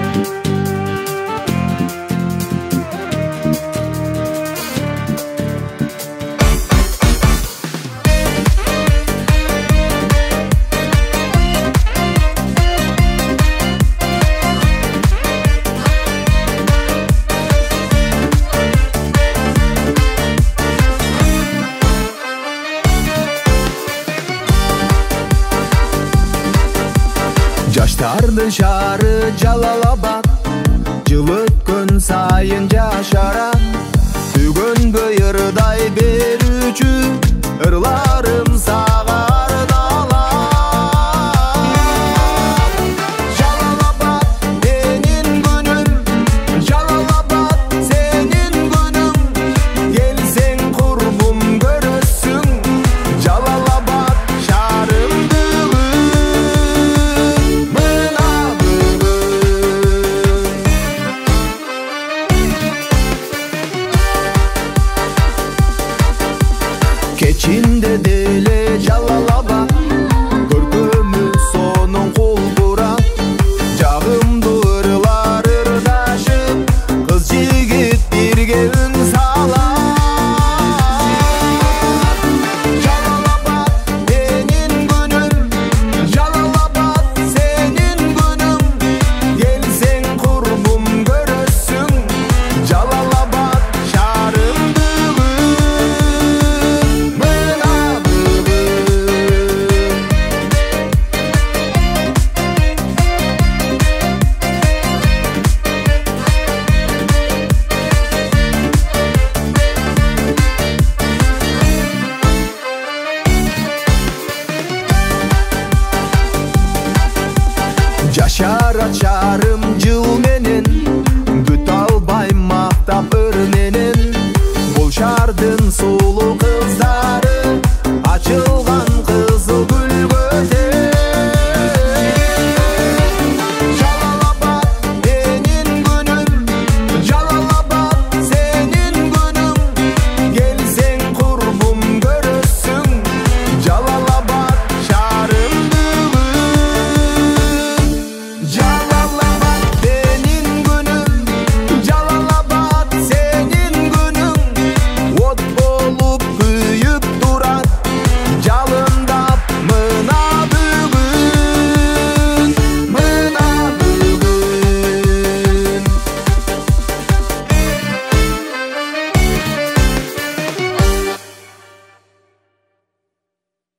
Жаштардын шаары Жалал-Абад, жыл өткөн сайын жашарат. Бүгүн быйырдай берүүчү ырларым сага арналат. Жалал-Абад менин күнүм, Жалал-Абад сенин күнүң. Келсең курбум көрөсүң, Жалал-Абад шаарымды кечинде деле Жалал-Абад, көркөмү сонун кулбурат. Жагымдуу ырлар ырдашып, кыз жигит бирге үн салат. Жалал-Абад менин күнүм, Жалал-Абад сенин күнүң. Келсең курбум көрөсүң, Жалал-Абад шаарымды жашарат шаар